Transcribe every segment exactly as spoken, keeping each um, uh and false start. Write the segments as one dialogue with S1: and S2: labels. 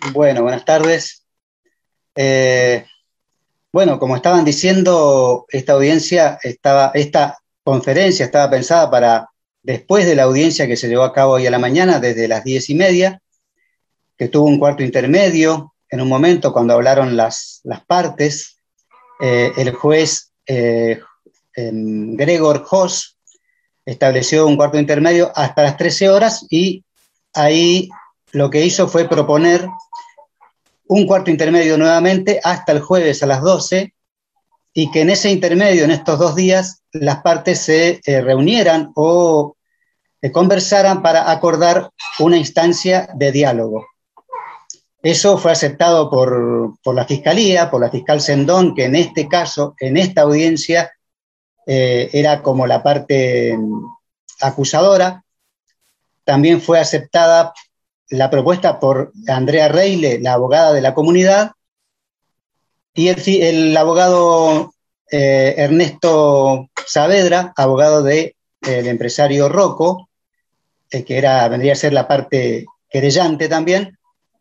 S1: Bueno, buenas tardes. Eh, bueno, como estaban diciendo, esta audiencia estaba, esta conferencia estaba pensada para después de la audiencia que se llevó a cabo hoy a la mañana, desde las diez y media, que tuvo un cuarto intermedio. En un momento, cuando hablaron las, las partes, eh, el juez eh, em, Gregor Hoss estableció un cuarto intermedio hasta las trece horas y ahí lo que hizo fue proponer un cuarto intermedio nuevamente hasta el jueves a las doce, y que en ese intermedio, en estos dos días, las partes se eh, reunieran o eh, conversaran para acordar una instancia de diálogo. Eso fue aceptado por, por la Fiscalía, por la fiscal Sendón, que en este caso, en esta audiencia, eh, era como la parte acusadora. También fue aceptada la propuesta por Andrea Reile, la abogada de la comunidad, y el, el abogado eh, Ernesto Saavedra, abogado del de, empresario Rocco, eh, que era, vendría a ser la parte querellante también,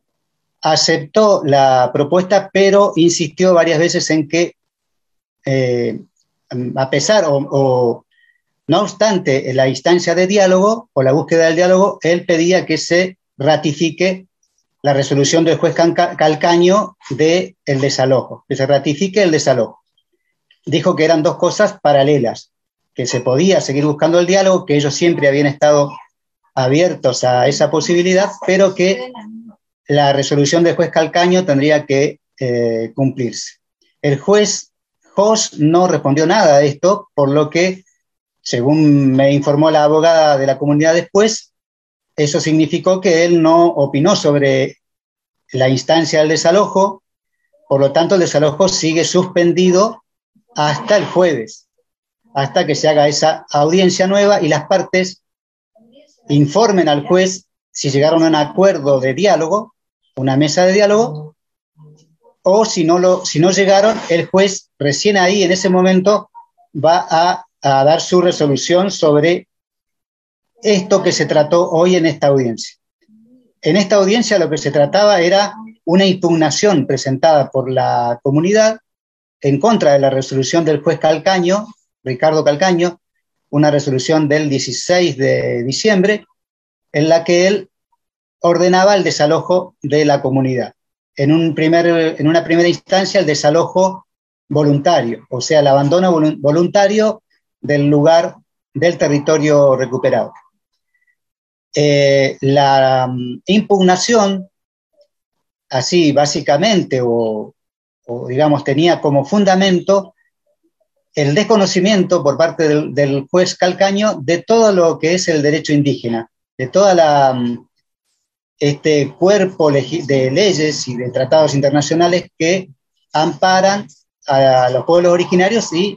S1: aceptó la propuesta, pero insistió varias veces en que, eh, a pesar o, o no obstante la instancia de diálogo o la búsqueda del diálogo, él pedía que se ratifique la resolución del juez Calcaño del desalojo, que se ratifique el desalojo. Dijo que eran dos cosas paralelas, que se podía seguir buscando el diálogo, que ellos siempre habían estado abiertos a esa posibilidad, pero que la resolución del juez Calcaño tendría que eh, cumplirse. El juez Hoss no respondió nada de esto, por lo que, según me informó la abogada de la comunidad después, eso significó que él no opinó sobre la instancia del desalojo, por lo tanto el desalojo sigue suspendido hasta el jueves, hasta que se haga esa audiencia nueva y las partes informen al juez si llegaron a un acuerdo de diálogo, una mesa de diálogo, o si no, lo, si no llegaron, el juez recién ahí, en ese momento, va a, a dar su resolución sobre esto que se trató hoy en esta audiencia. En esta audiencia lo que se trataba era una impugnación presentada por la comunidad en contra de la resolución del juez Calcaño, Ricardo Calcaño, una resolución del dieciséis de diciembre, en la que él ordenaba el desalojo de la comunidad. En, un primer, en una primera instancia, el desalojo voluntario, o sea, el abandono voluntario del lugar, del territorio recuperado. Eh, la um, impugnación, así básicamente, o, o digamos, tenía como fundamento el desconocimiento por parte del, del juez Calcaño de todo lo que es el derecho indígena, de toda la um, este cuerpo de leyes y de tratados internacionales que amparan a los pueblos originarios y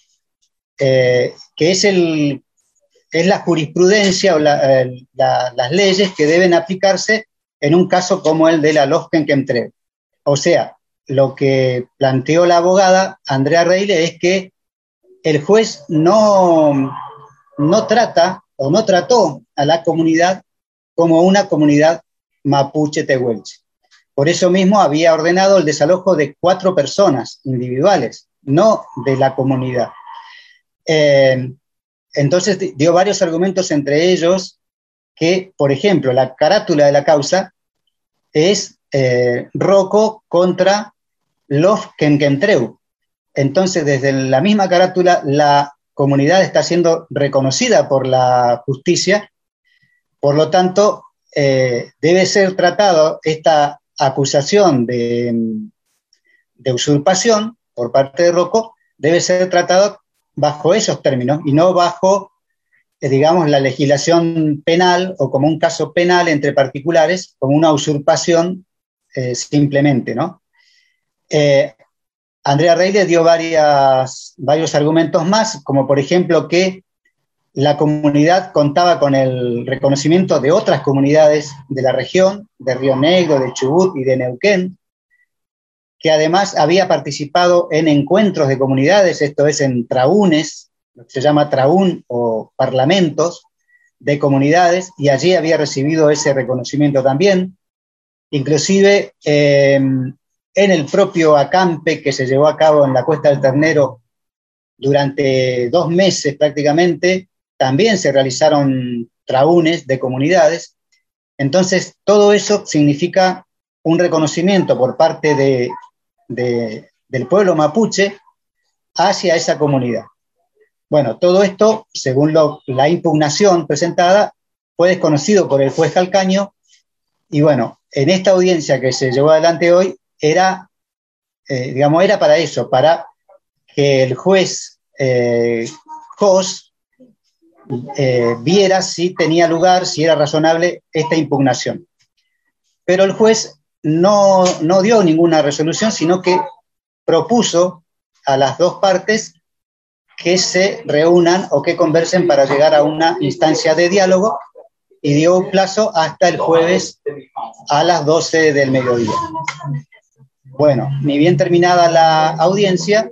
S1: eh, que es, el, es la jurisprudencia o la, la, las leyes que deben aplicarse en un caso como el de la Loskenkentreu. O sea, lo que planteó la abogada Andrea Reile es que el juez no, no trata o no trató a la comunidad como una comunidad mapuche tehuelche. Por eso mismo había ordenado el desalojo de cuatro personas individuales, no de la comunidad. Eh, entonces dio varios argumentos, entre ellos que, por ejemplo, la carátula de la causa es eh, Rocco contra Loskenkentreu. Entonces, desde la misma carátula, la comunidad está siendo reconocida por la justicia, por lo tanto, eh, debe ser tratado esta acusación de, de usurpación por parte de Rocco, debe ser tratado bajo esos términos y no bajo, eh, digamos, la legislación penal o como un caso penal entre particulares, como una usurpación eh, simplemente, ¿no? Eh, Andrea Reile dio varias, varios argumentos más, como por ejemplo que la comunidad contaba con el reconocimiento de otras comunidades de la región, de Río Negro, de Chubut y de Neuquén, que además había participado en encuentros de comunidades, esto es en traúnes, lo que se llama traún o parlamentos de comunidades, y allí había recibido ese reconocimiento también. Inclusive eh, en el propio acampe que se llevó a cabo en la Cuesta del Ternero durante dos meses prácticamente, también se realizaron traúnes de comunidades. Entonces, todo eso significa un reconocimiento por parte de, de, del pueblo mapuche hacia esa comunidad. Bueno, todo esto, según lo, la impugnación presentada, fue desconocido por el juez Calcaño, y bueno, en esta audiencia que se llevó adelante hoy, era, eh, digamos, era para eso, para que el juez eh, Jos eh, viera si tenía lugar, si era razonable esta impugnación. Pero el juez no, no dio ninguna resolución, sino que propuso a las dos partes que se reúnan o que conversen para llegar a una instancia de diálogo, y dio un plazo hasta el jueves a las doce del mediodía. Bueno, ni bien terminada la audiencia,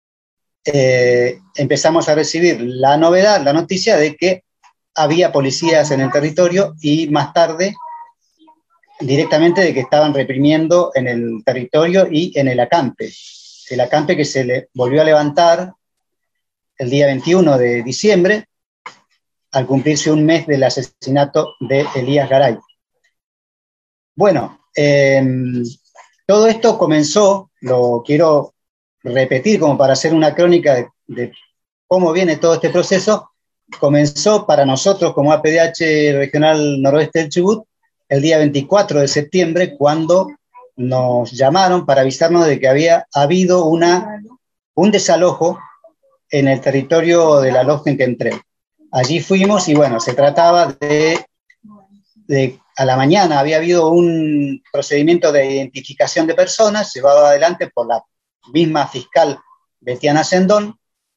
S1: eh, empezamos a recibir la novedad, la noticia de que había policías en el territorio, y más tarde directamente de que estaban reprimiendo en el territorio y en el acampe. El acampe que se le volvió a levantar el día veintiuno de diciembre, al cumplirse un mes del asesinato de Elías Garay. Bueno, eh, todo esto comenzó, lo quiero repetir como para hacer una crónica de, de cómo viene todo este proceso. Comenzó para nosotros como A P D H Regional Noroeste del Chubut el día veinticuatro de septiembre, cuando nos llamaron para avisarnos de que había habido una, un desalojo en el territorio de la Losca en Quentrel. Allí fuimos y bueno, se trataba de, de, a la mañana había habido un procedimiento de identificación de personas llevado adelante por la misma fiscal Betiana Sendón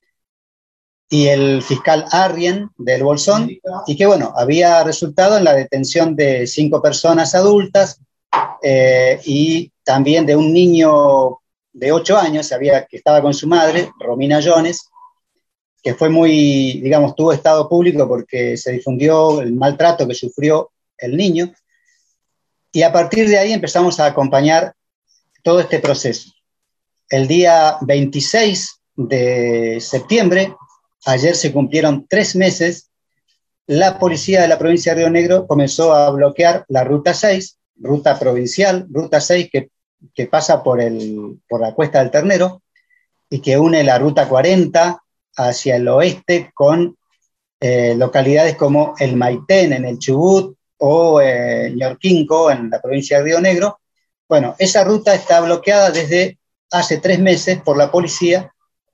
S1: y el fiscal Arrien del Bolsón, y que bueno, había resultado en la detención de cinco personas adultas eh, y también de un niño de ocho años había, que estaba con su madre, Romina Jones, que fue muy, digamos, tuvo estado público porque se difundió el maltrato que sufrió el niño, y a partir de ahí empezamos a acompañar todo este proceso. El día veintiséis de septiembre, ayer se cumplieron tres meses, la policía de la provincia de Río Negro comenzó a bloquear la ruta seis, ruta provincial, ruta seis que, que pasa por, el, por la Cuesta del Ternero y que une la ruta cuarenta hacia el oeste con eh, localidades como El Maitén en el Chubut o eh, Ñorquinco en la provincia de Río Negro. Bueno, esa ruta está bloqueada desde hace tres meses por la policía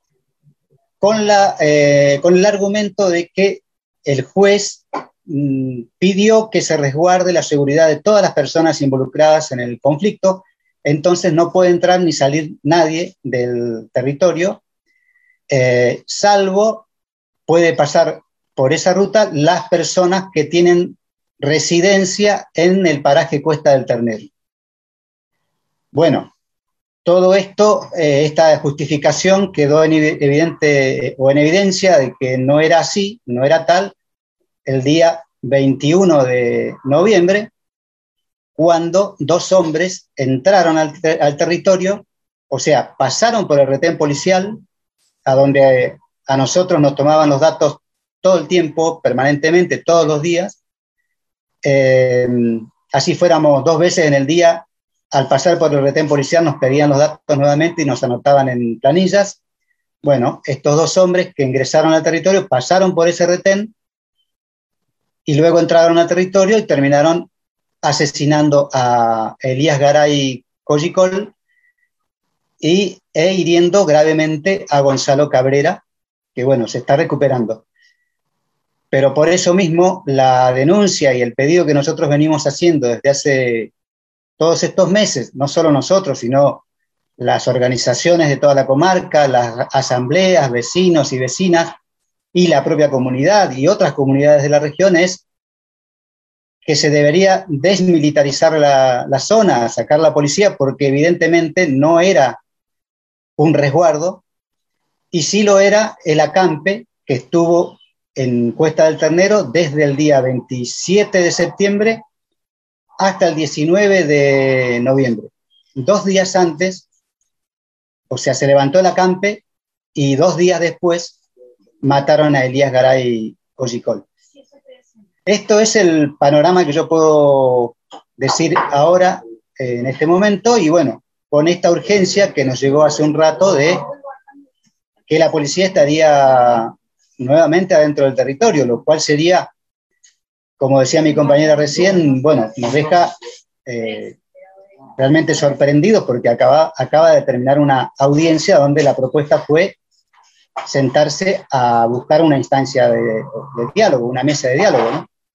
S1: con, la, eh, con el argumento de que el juez mmm, pidió que se resguarde la seguridad de todas las personas involucradas en el conflicto, entonces no puede entrar ni salir nadie del territorio, eh, salvo puede pasar por esa ruta las personas que tienen residencia en el paraje Cuesta del Ternero. Bueno, todo esto, eh, esta justificación quedó en evidente eh, o en evidencia de que no era así, no era tal, el día veintiuno de noviembre, cuando dos hombres entraron al, ter al territorio, o sea, pasaron por el retén policial, a donde eh, a nosotros nos tomaban los datos todo el tiempo, permanentemente, todos los días. Eh, así fuéramos dos veces en el día. Al pasar por el retén policial nos pedían los datos nuevamente y nos anotaban en planillas. Bueno, estos dos hombres que ingresaron al territorio pasaron por ese retén y luego entraron al territorio y terminaron asesinando a Elías Garay Collicol y, e hiriendo gravemente a Gonzalo Cabrera, que bueno, se está recuperando. Pero por eso mismo la denuncia y el pedido que nosotros venimos haciendo desde hace todos estos meses, no solo nosotros, sino las organizaciones de toda la comarca, las asambleas, vecinos y vecinas, y la propia comunidad y otras comunidades de la región, es que se debería desmilitarizar la, la zona, sacar la policía, porque evidentemente no era un resguardo, y sí lo era el acampe que estuvo en Cuesta del Ternero desde el día veintisiete de septiembre hasta el diecinueve de noviembre. Dos días antes, o sea, se levantó el acampe y dos días después mataron a Elías Garay Collicol. Esto es el panorama que yo puedo decir ahora, eh, en este momento, y bueno, con esta urgencia que nos llegó hace un rato de que la policía estaría nuevamente adentro del territorio, lo cual sería, como decía mi compañera recién, bueno, nos deja eh, realmente sorprendidos porque acaba, acaba de terminar una audiencia donde la propuesta fue sentarse a buscar una instancia de, de diálogo, una mesa de diálogo, ¿no?